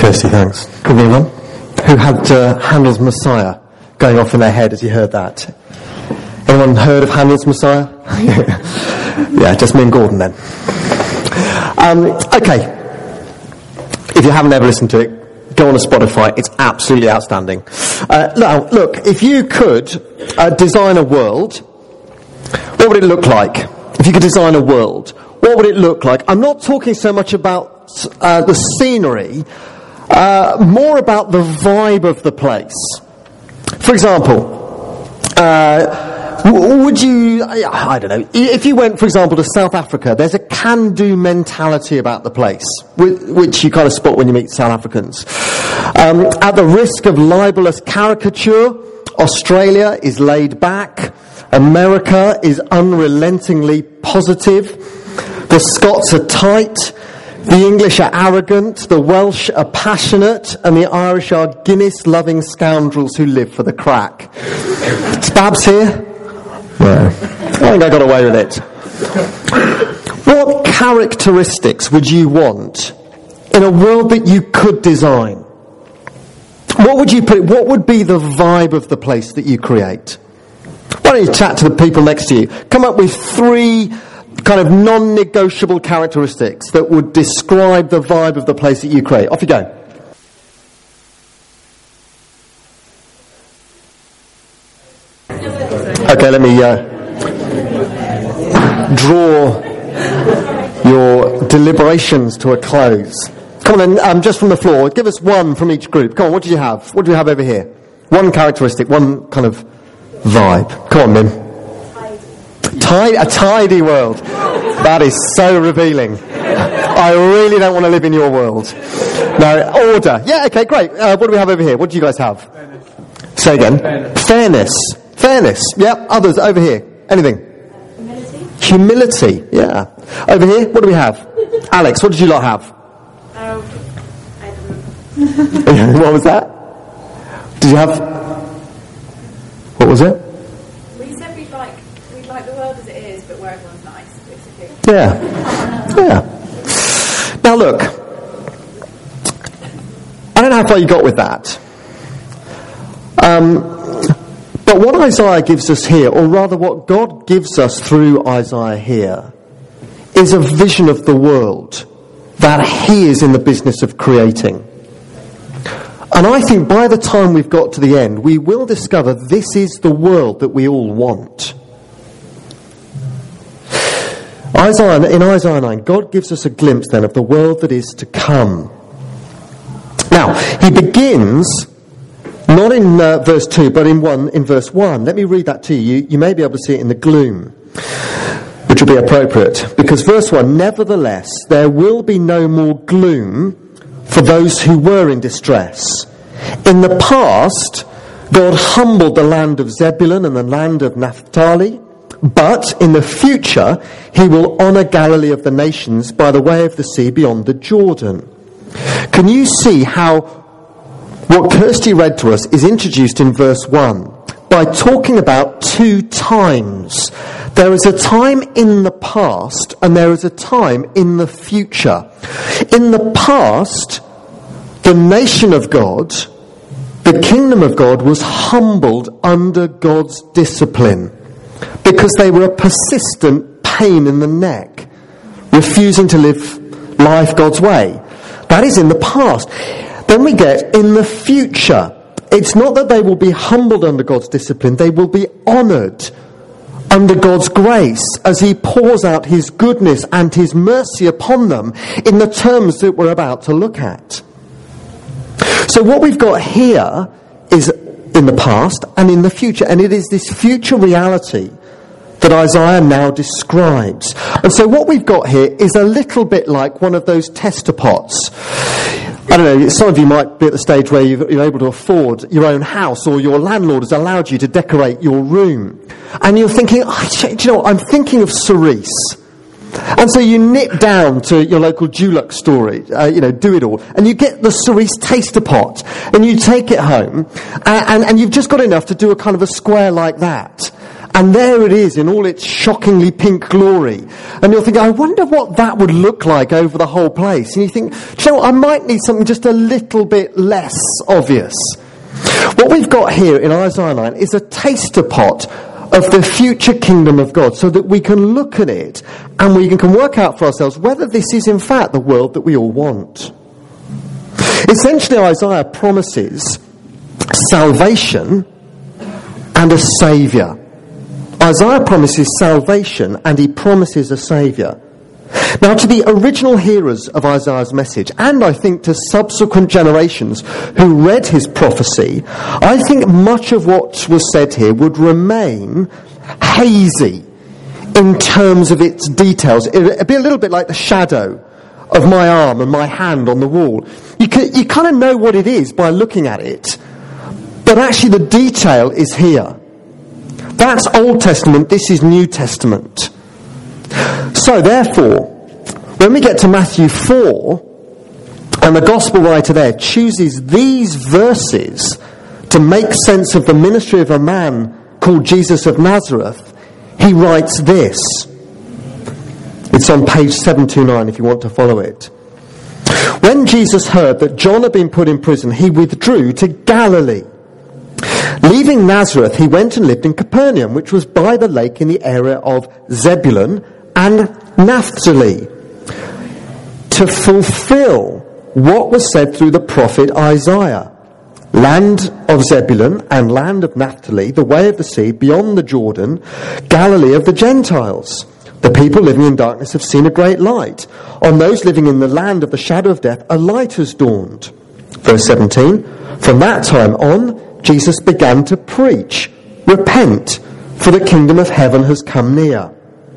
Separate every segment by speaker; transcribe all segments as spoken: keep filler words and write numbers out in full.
Speaker 1: Kirsty, thanks. Good everyone. Who had uh, Handel's Messiah going off in their head as you heard that? Anyone heard of Handel's Messiah? Yeah, just me and Gordon then. Um, okay. If you haven't ever listened to it, go on to Spotify. It's absolutely outstanding. Uh, now, look, if you could uh, design a world, what would it look like? If you could design a world, what would it look like? I'm not talking so much about uh, the scenery, uh, more about the vibe of the place. For example, uh, w- would you, I don't know, if you went, for example, to South Africa, there's a can-do mentality about the place, which you kind of spot when you meet South Africans. Um, at the risk of libelous caricature, Australia is laid back, America is unrelentingly positive, the Scots are tight, the English are arrogant, the Welsh are passionate, and the Irish are Guinness-loving scoundrels who live for the crack. Is Babs here? No. I think I got away with it. What characteristics would you want in a world that you could design? What would you put? What would be the vibe of the place that you create? Why don't you chat to the people next to you? Come up with three kind of non-negotiable characteristics that would describe the vibe of the place that you create. Off you go. Okay, let me uh, draw your deliberations to a close. Come on then, um, just from the floor, give us one from each group. Come on, what do you have? What do you have over here? One characteristic, one kind of vibe. Come on, Mim. Tidy, a tidy world. That is so revealing. I really don't want to live in your world. No, order. Yeah, okay, great. Uh, what do we have over here? What do you guys have? Fairness. Say again. Fairness. Fairness. Fairness. Yeah, others over here. Anything? Humility. Humility, yeah. Over here, what do we have? Alex, what did you lot have? Um, I don't know. What was that? Did you have... What was it? Yeah. Yeah. Now look, I don't know how far you got with that. Um, but what Isaiah gives us here, or rather what God gives us through Isaiah here, is a vision of the world that he is in the business of creating. And I think by the time we've got to the end, we will discover this is the world that we all want. Isaiah, in Isaiah nine, God gives us a glimpse then of the world that is to come. Now, he begins, not in uh, verse two, but in one in verse one. Let me read that to you. You. You may be able to see it in the gloom, which will be appropriate. Because verse one, nevertheless, there will be no more gloom for those who were in distress. In the past, God humbled the land of Zebulun and the land of Naphtali. But in the future, he will honour Galilee of the nations by the way of the sea beyond the Jordan. Can you see how what Kirsty read to us is introduced in verse one by talking about two times? There is a time in the past and there is a time in the future. In the past, the nation of God, the kingdom of God, was humbled under God's discipline, because they were a persistent pain in the neck, refusing to live life God's way. That is in the past. Then we get in the future. It's not that they will be humbled under God's discipline, they will be honoured under God's grace as he pours out his goodness and his mercy upon them in the terms that we're about to look at. So what we've got here is in the past and in the future, and it is this future reality that Isaiah now describes. And so what we've got here is a little bit like one of those tester pots. I don't know, some of you might be at the stage where you're able to afford your own house, or your landlord has allowed you to decorate your room. And you're thinking, oh, do you know what, I'm thinking of cerise. And so you nip down to your local Dulux store, uh, you know, do it all, and you get the cerise taster pot, and you take it home, and, and, and you've just got enough to do a kind of a square like that. And there it is in all its shockingly pink glory. And you're thinking, I wonder what that would look like over the whole place. And you think, do you know what, I might need something just a little bit less obvious. What we've got here in Isaiah nine is a taster pot of the future kingdom of God, so that we can look at it and we can work out for ourselves whether this is in fact the world that we all want. Essentially, Isaiah promises salvation and a saviour. Isaiah promises salvation and he promises a saviour. Now, to the original hearers of Isaiah's message, and I think to subsequent generations who read his prophecy, I think much of what was said here would remain hazy in terms of its details. It would be a little bit like the shadow of my arm and my hand on the wall. You can, you kind of know what it is by looking at it, but actually the detail is here. That's Old Testament, this is New Testament. So therefore, when we get to Matthew four, and the gospel writer there chooses these verses to make sense of the ministry of a man called Jesus of Nazareth, he writes this. It's on page seven twenty-nine if you want to follow it. When Jesus heard that John had been put in prison, he withdrew to Galilee. Leaving Nazareth, he went and lived in Capernaum, which was by the lake in the area of Zebulun and Naphtali, to fulfill what was said through the prophet Isaiah. Land of Zebulun and land of Naphtali, the way of the sea, beyond the Jordan, Galilee of the Gentiles. The people living in darkness have seen a great light. On those living in the land of the shadow of death, a light has dawned. Verse seventeen, from that time on, Jesus began to preach, repent, for the kingdom of heaven has come near.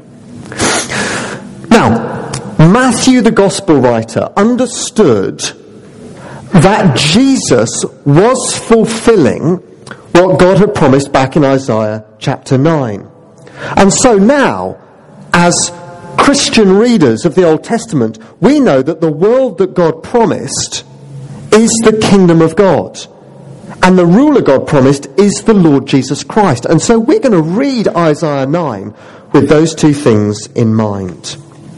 Speaker 1: Now, Matthew, the gospel writer, understood that Jesus was fulfilling what God had promised back in Isaiah chapter nine. And so now, as Christian readers of the Old Testament, we know that the world that God promised is the kingdom of God. And the ruler God promised is the Lord Jesus Christ. And so we're going to read Isaiah nine with those two things in mind.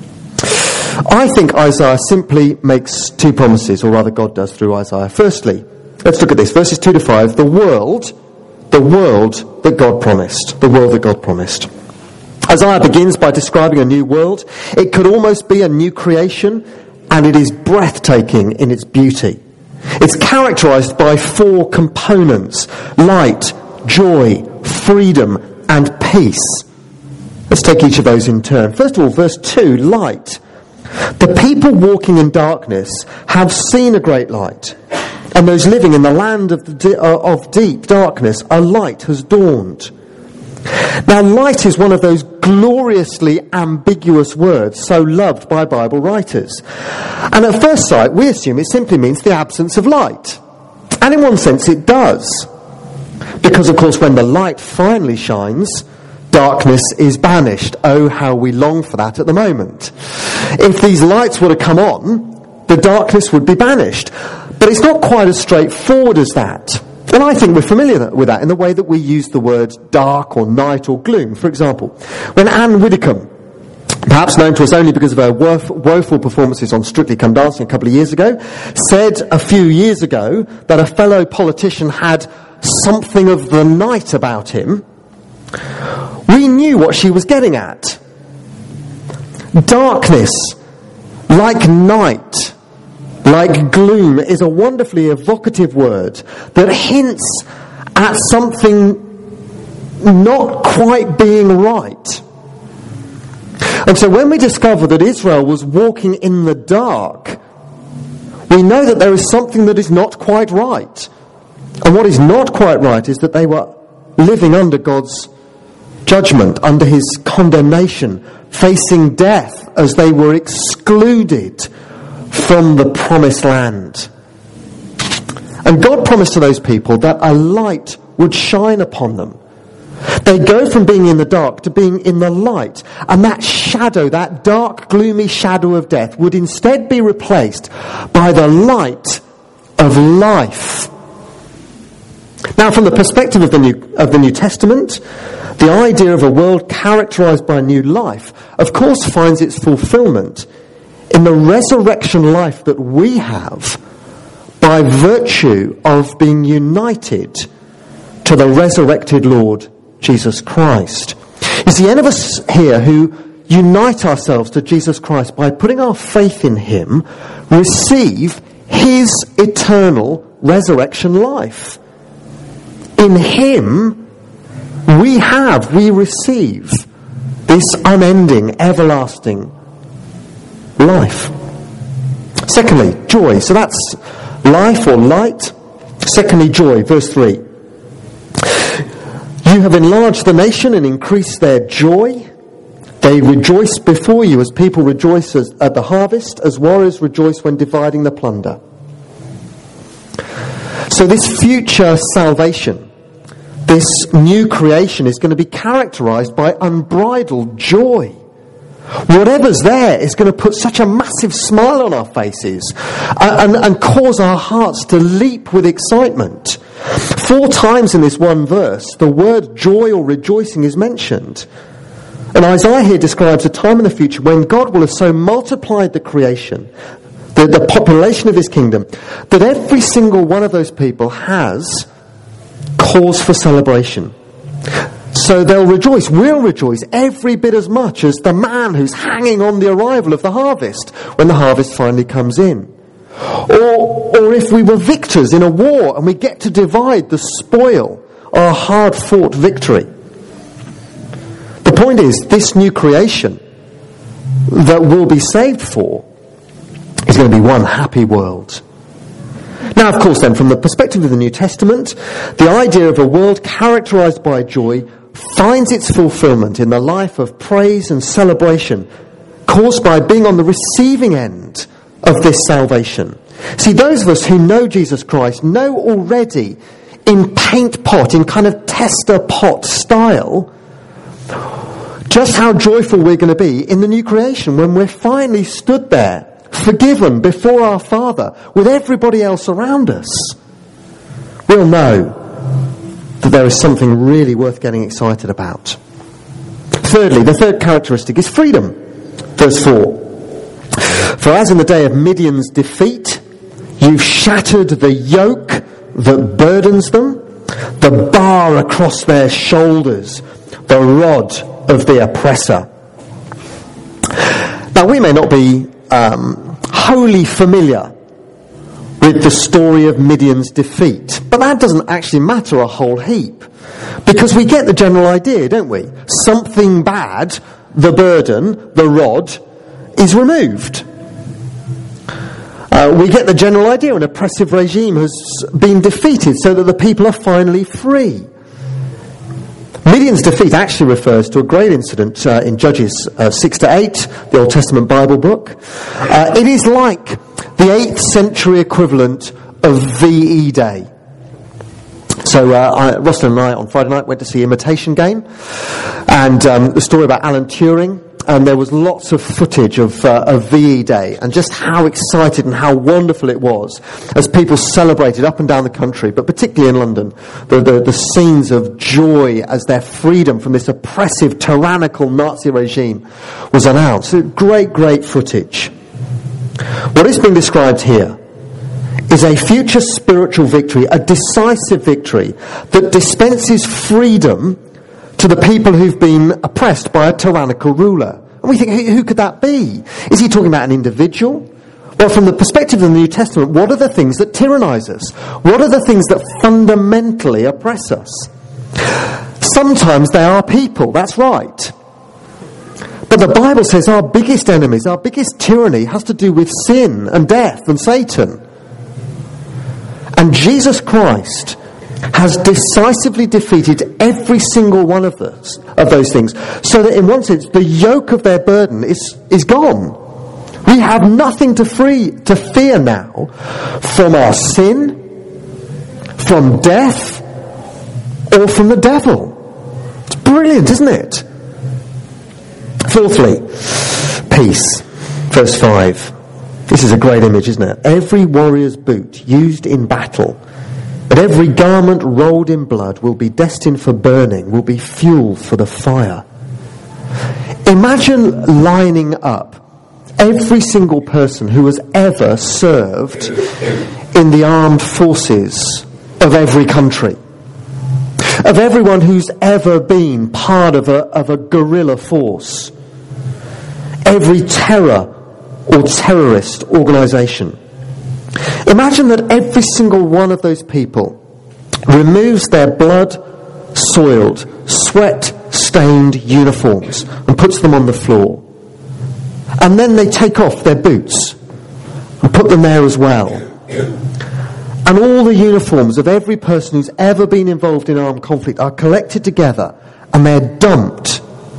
Speaker 1: I think Isaiah simply makes two promises, or rather God does through Isaiah. Firstly, let's look at this, verses two to five, the world, the world that God promised, the world that God promised. Isaiah begins by describing a new world. It could almost be a new creation, and it is breathtaking in its beauty. It's characterized by four components: light, joy, freedom, and peace. Let's take each of those in turn. First of all, verse two, light. The people walking in darkness have seen a great light, and those living in the land of, the, uh, of deep darkness, a light has dawned. Now, light is one of those gloriously ambiguous words so loved by Bible writers. And at first sight, we assume it simply means the absence of light. And in one sense, it does. Because, of course, when the light finally shines, darkness is banished. Oh, how we long for that at the moment. If these lights were to come on, the darkness would be banished. But it's not quite as straightforward as that. And I think we're familiar with that in the way that we use the words dark or night or gloom. For example, when Anne Widdecombe, perhaps known to us only because of her wof- woeful performances on Strictly Come Dancing a couple of years ago, said a few years ago that a fellow politician had something of the night about him, we knew what she was getting at. Darkness, like night, like gloom, is a wonderfully evocative word that hints at something not quite being right. And so when we discover that Israel was walking in the dark, we know that there is something that is not quite right. And what is not quite right is that they were living under God's judgment, under his condemnation, facing death as they were excluded from the promised land. And God promised to those people that a light would shine upon them. They go from being in the dark to being in the light. And that shadow, that dark, gloomy shadow of death would instead be replaced by the light of life. Now, from the perspective of the New, of the New Testament, The idea of a world characterized by new life, of course, finds its fulfillment in the resurrection life that we have by virtue of being united to the resurrected Lord Jesus Christ. You see, any of us here who unite ourselves to Jesus Christ by putting our faith in him receive his eternal resurrection life. In him, we have, we receive this unending, everlasting life. Secondly, joy. So that's life or light. Secondly, joy. Verse three. You have enlarged the nation and increased their joy. They rejoice before you as people rejoice as, at the harvest, as warriors rejoice when dividing the plunder. So this future salvation, this new creation is going to be characterized by unbridled joy. Whatever's there is going to put such a massive smile on our faces and, and, and cause our hearts to leap with excitement. Four times in this one verse, the word joy or rejoicing is mentioned. And Isaiah here describes a time in the future when God will have so multiplied the creation, the, the population of his kingdom, that every single one of those people has cause for celebration. So they'll rejoice, we'll rejoice every bit as much as the man who's hanging on the arrival of the harvest when the harvest finally comes in. Or, or if we were victors in a war and we get to divide the spoil, our hard-fought victory. The point is, this new creation that we'll be saved for is going to be one happy world. Now, of course, then, from the perspective of the New Testament, the idea of a world characterized by joy finds its fulfillment in the life of praise and celebration caused by being on the receiving end of this salvation. See, those of us who know Jesus Christ know already in paint pot, in kind of tester pot style, just how joyful we're going to be in the new creation when we're finally stood there, forgiven before our Father, with everybody else around us. We'll know that there is something really worth getting excited about. Thirdly, the third characteristic is freedom. Verse four. For as in the day of Midian's defeat, you've shattered the yoke that burdens them, the bar across their shoulders, the rod of the oppressor. Now, we may not be um, wholly familiar with the story of Midian's defeat, but that doesn't actually matter a whole heap, because we get the general idea, don't we? Something bad, the burden, the rod, is removed. Uh, we get the general idea, an oppressive regime has been defeated so that the people are finally free. Midian's defeat actually refers to a great incident uh, in Judges uh, six to eight, the Old Testament Bible book. Uh, it is like the eighth century equivalent of V E Day. So uh, I, Rosalind and I on Friday night went to see Imitation Game, and um, the story about Alan Turing. And there was lots of footage of, uh, of V E Day and just how excited and how wonderful it was as people celebrated up and down the country, but particularly in London, the, the, the scenes of joy as their freedom from this oppressive, tyrannical Nazi regime was announced. Great, great footage. What is being described here is a future spiritual victory, a decisive victory that dispenses freedom to the people who've been oppressed by a tyrannical ruler. And we think, who, who could that be? Is he talking about an individual? Well, from the perspective of the New Testament, what are the things that tyrannize us? What are the things that fundamentally oppress us? Sometimes they are people, that's right. But the Bible says our biggest enemies, our biggest tyranny has to do with sin and death and Satan. And Jesus Christ has decisively defeated every single one of those, of those things, so that in one sense the yoke of their burden is, is gone. We have nothing to free to fear now from our sin, from death, or from the devil. It's brilliant, isn't it? Fourthly, peace. Verse five. This is a great image, isn't it? Every warrior's boot used in battle But every garment rolled in blood will be destined for burning, will be fuel for the fire. Imagine lining up every single person who has ever served in the armed forces of every country, of everyone who's ever been part of a, of a guerrilla force, every terror or terrorist organisation. Imagine that every single one of those people removes their blood-soiled, sweat-stained uniforms and puts them on the floor. And then they take off their boots and put them there as well. And all the uniforms of every person who's ever been involved in armed conflict are collected together and they're dumped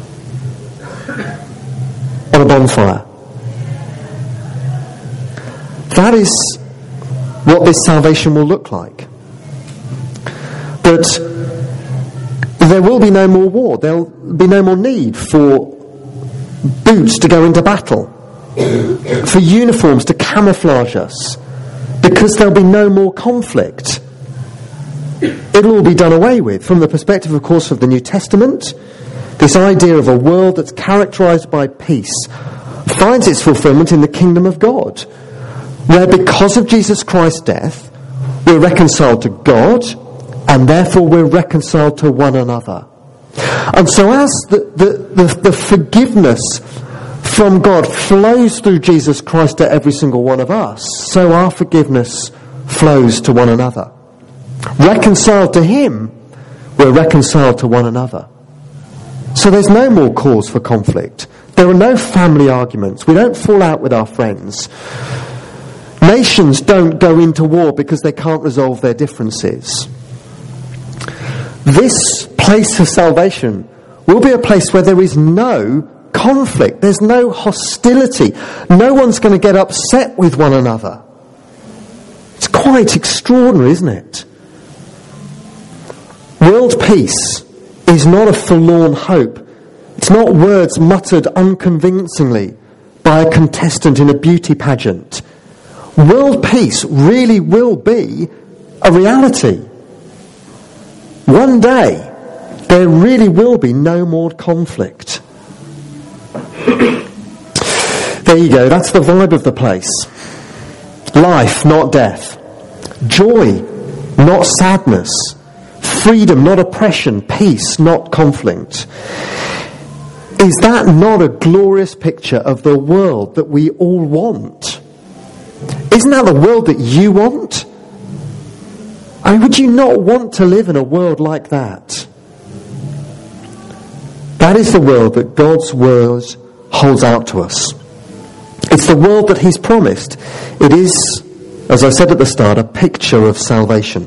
Speaker 1: on a bonfire. That is what this salvation will look like. But there will be no more war. There will be no more need for boots to go into battle, for uniforms to camouflage us, because there'll be no more conflict. It'll all be done away with. From the perspective, of course, of the New Testament, this idea of a world that's characterized by peace finds its fulfillment in the kingdom of God, where because of Jesus Christ's death, we're reconciled to God, and therefore we're reconciled to one another. And so as the, the, the, the forgiveness from God flows through Jesus Christ to every single one of us, so our forgiveness flows to one another. Reconciled to Him, we're reconciled to one another. So there's no more cause for conflict. There are no family arguments. We don't fall out with our friends. Nations don't go into war because they can't resolve their differences. This place of salvation will be a place where there is no conflict. There's no hostility. No one's going to get upset with one another. It's quite extraordinary, isn't it? World peace is not a forlorn hope. It's not words muttered unconvincingly by a contestant in a beauty pageant. World peace really will be a reality. One day, there really will be no more conflict. There you go, that's the vibe of the place. Life, not death. Joy, not sadness. Freedom, not oppression. Peace, not conflict. Is that not a glorious picture of the world that we all want? Isn't that the world that you want? I mean, would you not want to live in a world like that? That is the world that God's word holds out to us. It's the world that He's promised. It is, as I said at the start, a picture of salvation.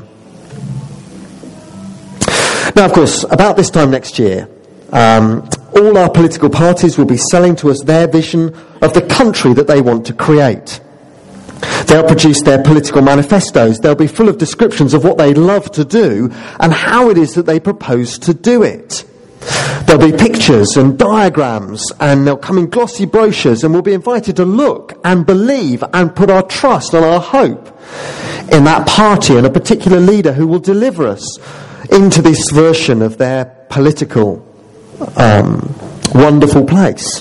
Speaker 1: Now, of course, about this time next year, um, all our political parties will be selling to us their vision of the country that they want to create. They'll produce their political manifestos. They'll be full of descriptions of what they love to do and how it is that they propose to do it. There'll be pictures and diagrams, and they'll come in glossy brochures, and we'll be invited to look and believe and put our trust and our hope in that party and a particular leader who will deliver us into this version of their political um, wonderful place.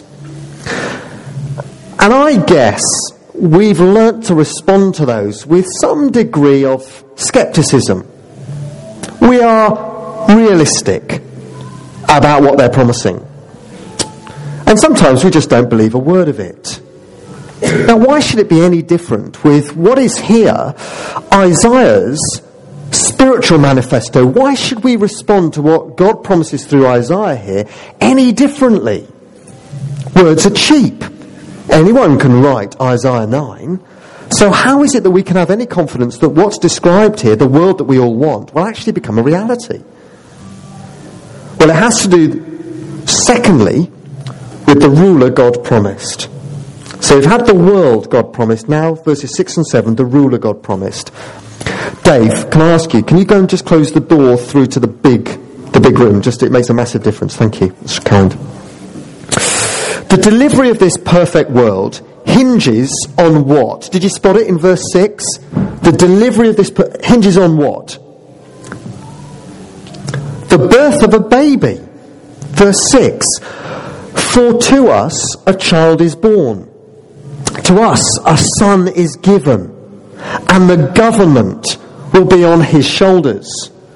Speaker 1: And I guess we've learnt to respond to those with some degree of scepticism. We are realistic about what they're promising. And sometimes we just don't believe a word of it. Now, why should it be any different with what is here, Isaiah's spiritual manifesto? Why should we respond to what God promises through Isaiah here any differently? Words are cheap. Anyone can write Isaiah nine. So how is it that we can have any confidence that what's described here, the world that we all want, will actually become a reality? Well, it has to do, secondly, with the ruler God promised. So we've had the world God promised. Now, verses six and seven, the ruler God promised. Dave, can I ask you, can you go and just close the door through to the big, the big room? Just, it makes a massive difference. Thank you. That's kind. The delivery of this perfect world hinges on what? Did you spot it in verse six? The delivery of this per- hinges on what? the birth of a baby. Verse six, for to us a child is born, to us a son is given, and the government will be on his shoulders.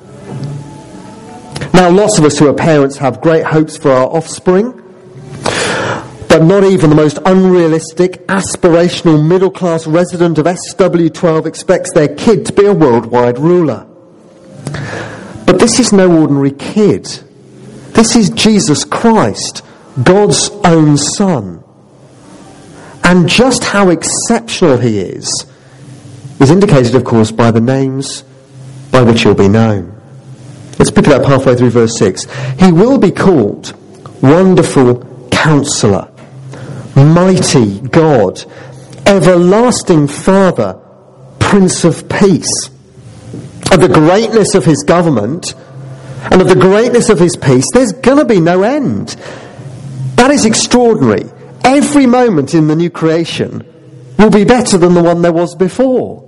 Speaker 1: Now, lots of us who are parents have great hopes for our offspring, but not even the most unrealistic, aspirational, middle-class resident of S W twelve expects their kid to be a worldwide ruler. But this is no ordinary kid. This is Jesus Christ, God's own Son. And just how exceptional he is, is indicated, of course, by the names by which he'll be known. Let's pick it up halfway through verse six. He will be called Wonderful Counselor, Mighty God, Everlasting Father, Prince of Peace. Of the greatness of his government and of the greatness of his peace, there's going to be no end. That is extraordinary. Every moment in the new creation will be better than the one there was before.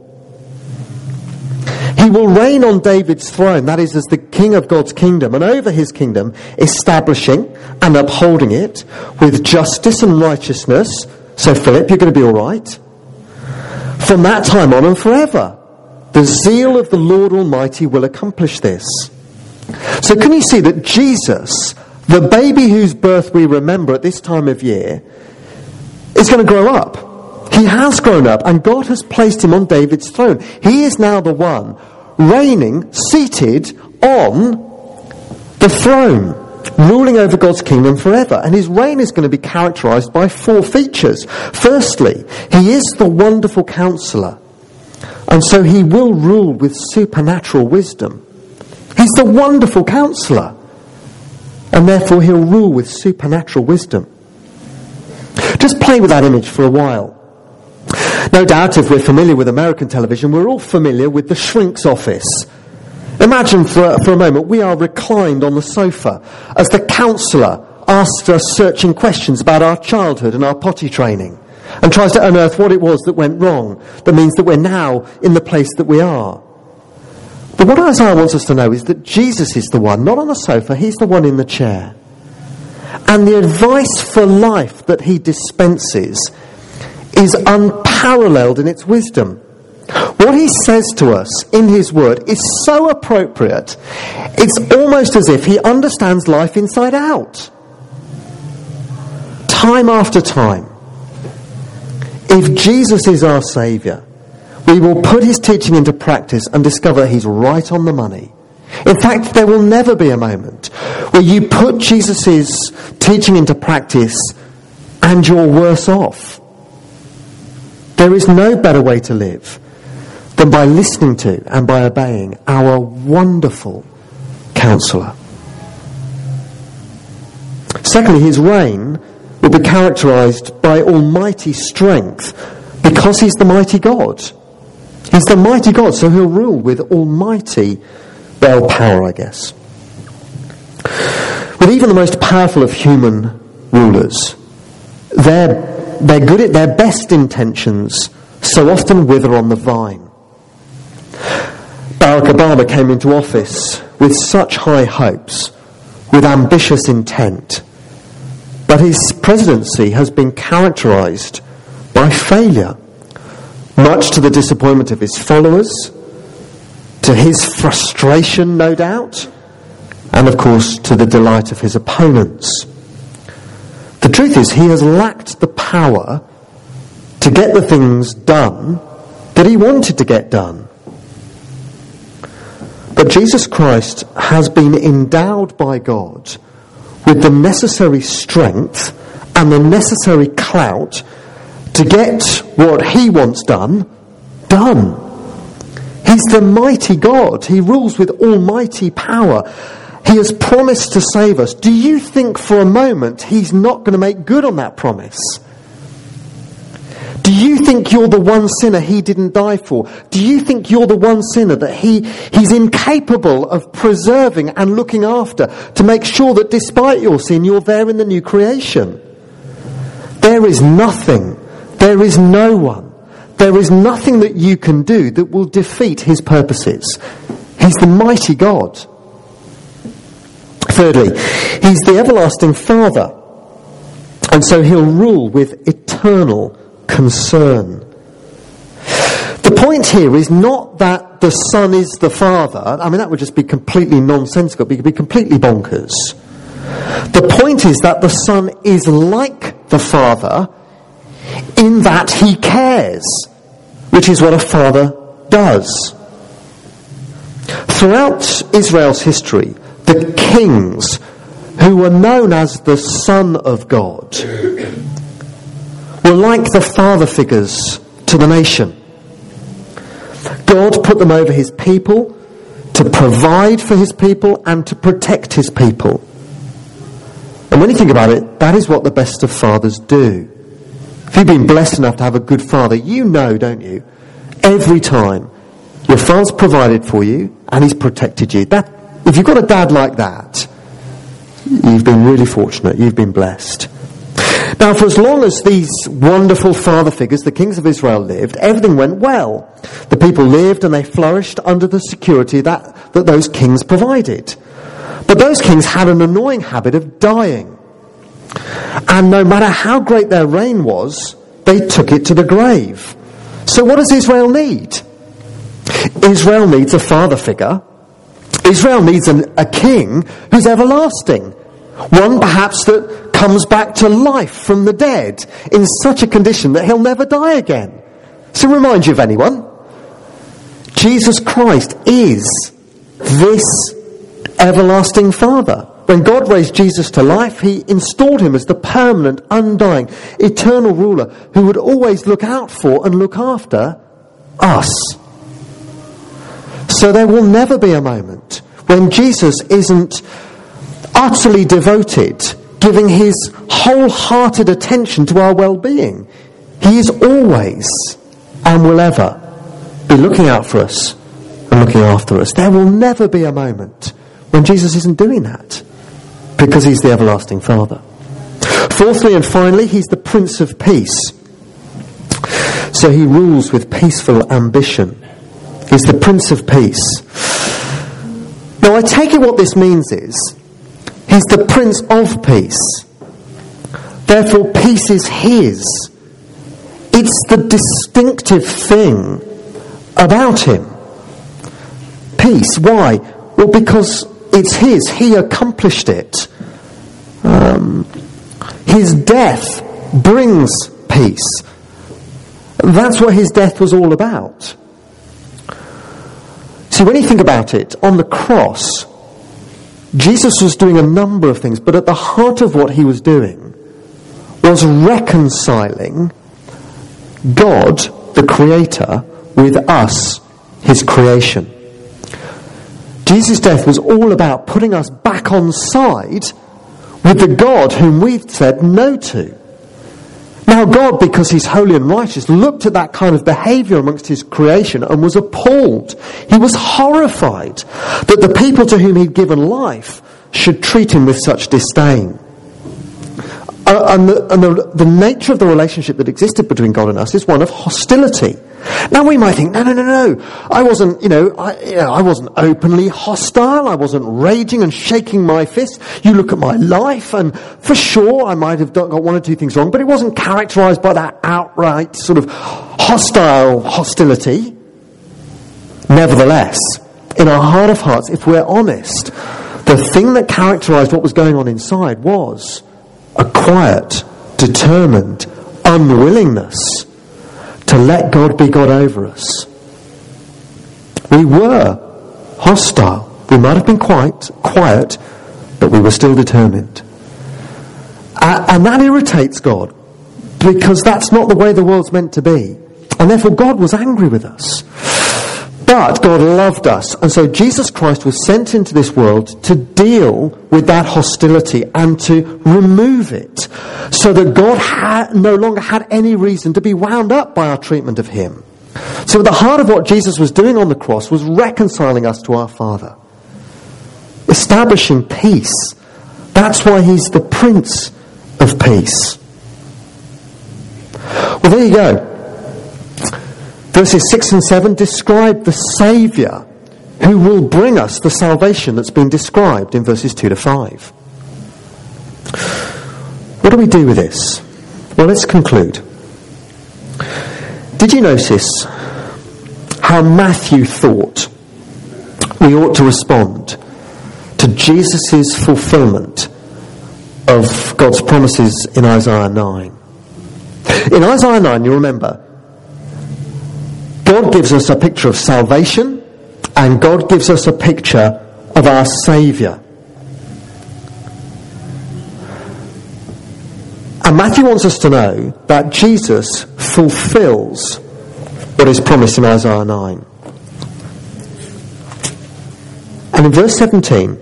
Speaker 1: He will reign on David's throne, that is, as the king of God's kingdom, and over his kingdom, establishing and upholding it with justice and righteousness. So, Philip, you're going to be all right. From that time on and forever, the zeal of the Lord Almighty will accomplish this. So can you see that Jesus, the baby whose birth we remember at this time of year, is going to grow up? He has grown up, and God has placed him on David's throne. He is now the one reigning, seated on the throne, ruling over God's kingdom forever. And his reign is going to be characterized by four features. Firstly, he is the wonderful counselor, and so he will rule with supernatural wisdom. He's the wonderful counselor, and therefore he'll rule with supernatural wisdom. Just play with that image for a while. No doubt, if we're familiar with American television, we're all familiar with the shrink's office. Imagine for, for a moment we are reclined on the sofa as the counsellor asks us searching questions about our childhood and our potty training, and tries to unearth what it was that went wrong, that means that we're now in the place that we are. But what Isaiah wants us to know is that Jesus is the one, not on the sofa, he's the one in the chair. And the advice for life that he dispenses is unparalleled in its wisdom. What he says to us in his word is so appropriate, it's almost as if he understands life inside out. Time after time, if Jesus is our Saviour, we will put his teaching into practice and discover he's right on the money. In fact, there will never be a moment where you put Jesus' teaching into practice and you're worse off. There is no better way to live than by listening to and by obeying our wonderful counselor. Secondly, his reign will be characterized by almighty strength because he's the mighty God. He's the mighty God, so he'll rule with almighty, well, power, I guess. But even the most powerful of human rulers, they're, they're good at their best intentions, so often wither on the vine. Barack Obama came into office with such high hopes, with ambitious intent, but his presidency has been characterized by failure, much to the disappointment of his followers, to his frustration, no doubt, and of course to the delight of his opponents. The truth is, he has lacked the power to get the things done that he wanted to get done. But Jesus Christ has been endowed by God with the necessary strength and the necessary clout to get what he wants done, done. He's the mighty God. He rules with almighty power. He has promised to save us. Do you think for a moment he's not going to make good on that promise? Do you think you're the one sinner he didn't die for? Do you think you're the one sinner that he, he's incapable of preserving and looking after to make sure that despite your sin you're there in the new creation? There is nothing, there is no one, there is nothing that you can do that will defeat his purposes. He's the mighty God. Thirdly, he's the everlasting Father. And so he'll rule with eternal concern. The point here is not that the Son is the Father. I mean, that would just be completely nonsensical. It could be completely bonkers. The point is that the Son is like the Father in that he cares, which is what a father does. Throughout Israel's history, the kings who were known as the Son of God were like the father figures to the nation. God put them over his people to provide for his people and to protect his people. And when you think about it, that is what the best of fathers do. If you've been blessed enough to have a good father, you know, don't you? Every time your father's provided for you and he's protected you. That, if you've got a dad like that, you've been really fortunate. You've been blessed. Now, for as long as these wonderful father figures, the kings of Israel, lived, everything went well. The people lived and they flourished under the security that, that those kings provided. But those kings had an annoying habit of dying. And no matter how great their reign was, they took it to the grave. So what does Israel need? Israel needs a father figure. Israel needs an, a king who's everlasting. One perhaps that comes back to life from the dead in such a condition that he'll never die again. So remind you of anyone? Jesus Christ is this everlasting Father. When God raised Jesus to life, he installed him as the permanent, undying, eternal ruler who would always look out for and look after us. So there will never be a moment when Jesus isn't utterly devoted, giving his wholehearted attention to our well-being. He is always and will ever be looking out for us and looking after us. There will never be a moment when Jesus isn't doing that, because he's the everlasting Father. Fourthly and finally, he's the Prince of Peace. So he rules with peaceful ambition. He's the Prince of Peace. Now I take it what this means is, he's the Prince of Peace. Therefore peace is his. It's the distinctive thing about him. Peace. Why? Well, because it's his. He accomplished it. Um, his death brings peace. That's what his death was all about. See, when you think about it, on the cross, Jesus was doing a number of things, but at the heart of what he was doing was reconciling God, the Creator, with us, his creation. Jesus' death was all about putting us back on side with the God whom we'd said no to. Now God, because he's holy and righteous, looked at that kind of behaviour amongst his creation and was appalled. He was horrified that the people to whom he'd given life should treat him with such disdain. Uh, and the, and the, the nature of the relationship that existed between God and us is one of hostility. Now we might think, no, no, no, no. I wasn't, you know, I, you know, I wasn't openly hostile. I wasn't raging and shaking my fist. You look at my life, and for sure I might have done, got one or two things wrong, but it wasn't characterised by that outright sort of hostile hostility. Nevertheless, in our heart of hearts, if we're honest, the thing that characterised what was going on inside was a quiet, determined unwillingness to let God be God over us. We were hostile. We might have been quite quiet, but we were still determined. Uh, and that irritates God, because that's not the way the world's meant to be. And therefore God was angry with us. But God loved us, and so Jesus Christ was sent into this world to deal with that hostility and to remove it, so that God had, no longer had any reason to be wound up by our treatment of him. So at the heart of what Jesus was doing on the cross was reconciling us to our Father, establishing peace. That's why he's the Prince of Peace. Well, there you go. Verses six and seven describe the Saviour who will bring us the salvation that's been described in verses two to five. What do we do with this? Well, let's conclude. Did you notice how Matthew thought we ought to respond to Jesus' fulfillment of God's promises in Isaiah nine? In Isaiah nine, you remember, God gives us a picture of salvation, and God gives us a picture of our Saviour. And Matthew wants us to know that Jesus fulfills what is promised in Isaiah nine. And in verse seventeen,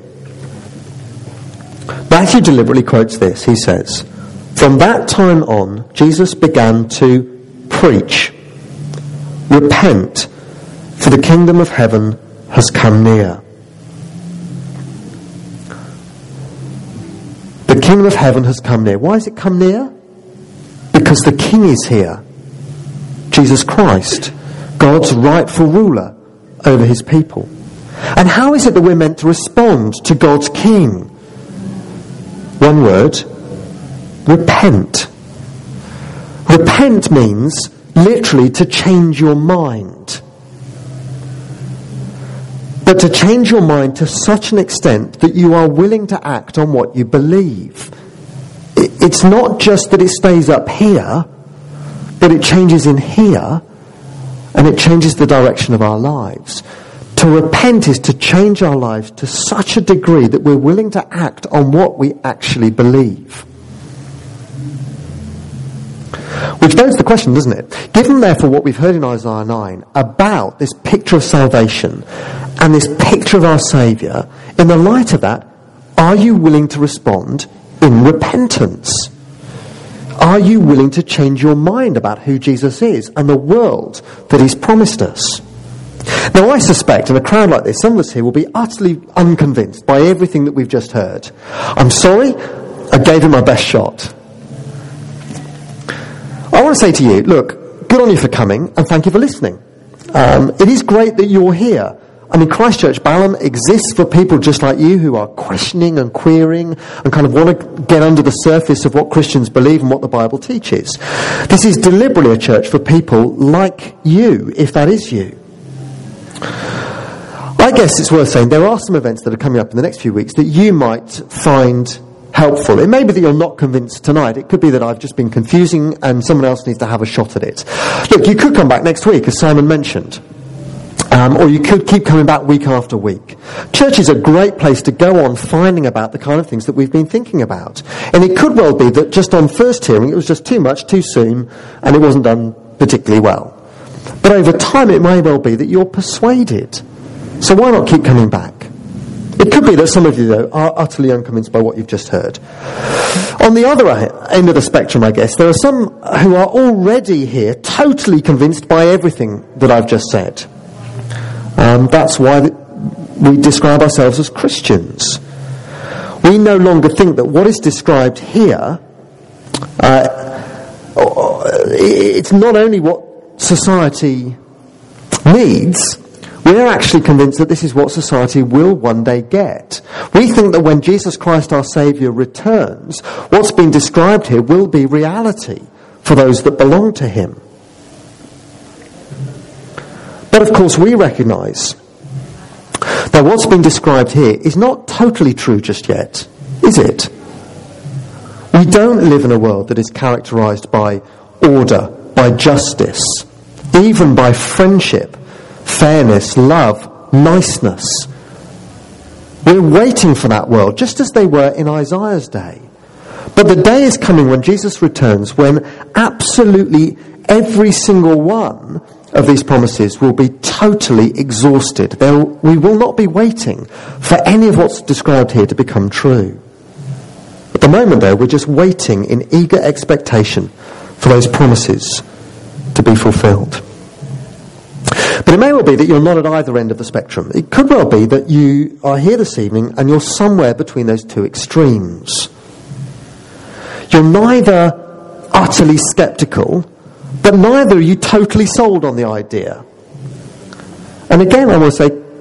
Speaker 1: Matthew deliberately quotes this. He says, "From that time on, Jesus began to preach, 'Repent, for the kingdom of heaven has come near.'" The kingdom of heaven has come near. Why has it come near? Because the king is here. Jesus Christ, God's rightful ruler over his people. And how is it that we're meant to respond to God's king? One word: repent. Repent means literally to change your mind. But to change your mind to such an extent that you are willing to act on what you believe. It's not just that it stays up here, but it changes in here, and it changes the direction of our lives. To repent is to change our lives to such a degree that we're willing to act on what we actually believe. Which begs the question, doesn't it? Given therefore what we've heard in Isaiah nine about this picture of salvation and this picture of our Saviour, in the light of that, are you willing to respond in repentance? Are you willing to change your mind about who Jesus is and the world that he's promised us? Now I suspect in a crowd like this, some of us here will be utterly unconvinced by everything that we've just heard. I'm sorry, I gave it my best shot. I want to say to you, look, good on you for coming and thank you for listening. Um, it is great that you're here. I mean, Christchurch Balham exists for people just like you who are questioning and querying and kind of want to get under the surface of what Christians believe and what the Bible teaches. This is deliberately a church for people like you, if that is you. I guess it's worth saying there are some events that are coming up in the next few weeks that you might find helpful. It may be that you're not convinced tonight. It could be that I've just been confusing and someone else needs to have a shot at it. Look, you could come back next week, as Simon mentioned. Um, or you could keep coming back week after week. Church is a great place to go on finding about the kind of things that we've been thinking about. And it could well be that just on first hearing it was just too much, too soon, and it wasn't done particularly well. But over time it may well be that you're persuaded. So why not keep coming back? It could be that some of you, though, are utterly unconvinced by what you've just heard. On the other end of the spectrum, I guess, there are some who are already here totally convinced by everything that I've just said. Um, that's why we describe ourselves as Christians. We no longer think that what is described here, uh, it's not only what society needs, we're actually convinced that this is what society will one day get. We think that when Jesus Christ our Saviour returns, what's been described here will be reality for those that belong to him. But of course we recognise that what's been described here is not totally true just yet, is it? We don't live in a world that is characterised by order, by justice, even by friendship, fairness, love, niceness. We're waiting for that world, just as they were in Isaiah's day. But the day is coming when Jesus returns, when absolutely every single one of these promises will be totally exhausted. There, we will not be waiting for any of what's described here to become true. At the moment, though, we're just waiting in eager expectation for those promises to be fulfilled. But it may well be that you're not at either end of the spectrum. It could well be that you are here this evening and you're somewhere between those two extremes. You're neither utterly sceptical, but neither are you totally sold on the idea. And again, I want to say,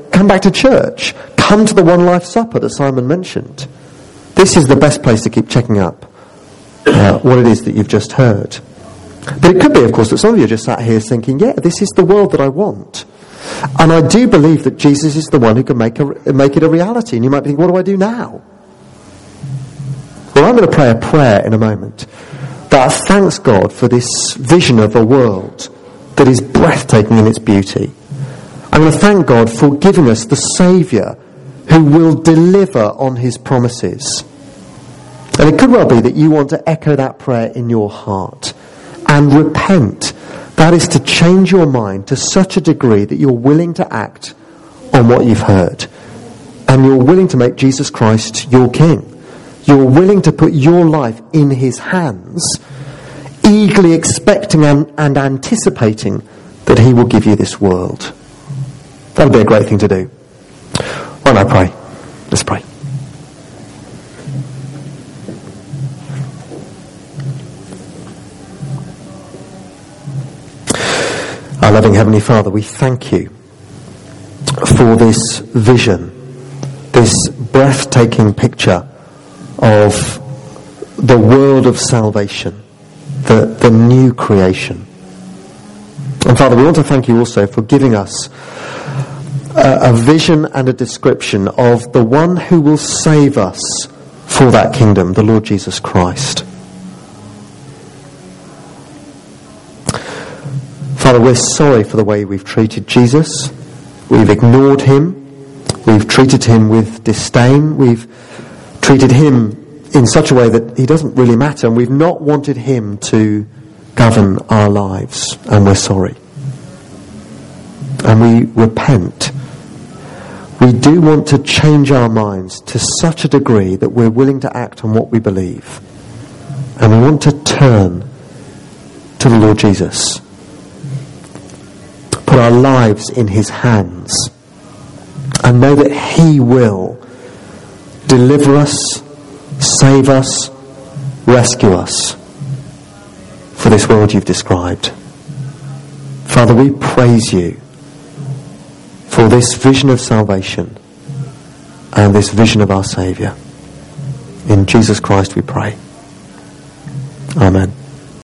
Speaker 1: come back to church. Come to the One Life Supper that Simon mentioned. This is the best place to keep checking up uh, what it is that you've just heard. But it could be, of course, that some of you are just sat here thinking, yeah, this is the world that I want. And I do believe that Jesus is the one who can make, a, make it a reality. And you might be thinking, what do I do now? Well, I'm going to pray a prayer in a moment that thanks God for this vision of a world that is breathtaking in its beauty. I'm going to thank God for giving us the Saviour who will deliver on his promises. And it could well be that you want to echo that prayer in your heart and repent. That is to change your mind to such a degree that you're willing to act on what you've heard. And you're willing to make Jesus Christ your King. You're willing to put your life in his hands, eagerly expecting and, and anticipating that he will give you this world. That would be a great thing to do. Why don't I pray? Let's pray. Our loving Heavenly Father, we thank you for this vision, this breathtaking picture of the world of salvation, the, the new creation. And Father, we want to thank you also for giving us a, a vision and a description of the one who will save us for that kingdom, the Lord Jesus Christ. Father, we're sorry for the way we've treated Jesus. We've ignored him. We've treated him with disdain. We've treated him in such a way that he doesn't really matter, and we've not wanted him to govern our lives, and we're sorry. And we repent. We do want to change our minds to such a degree that we're willing to act on what we believe. And we want to turn to the Lord Jesus. Put our lives in his hands and know that he will deliver us, save us, rescue us for this world you've described. Father, we praise you for this vision of salvation and this vision of our Saviour. In Jesus Christ we pray. Amen.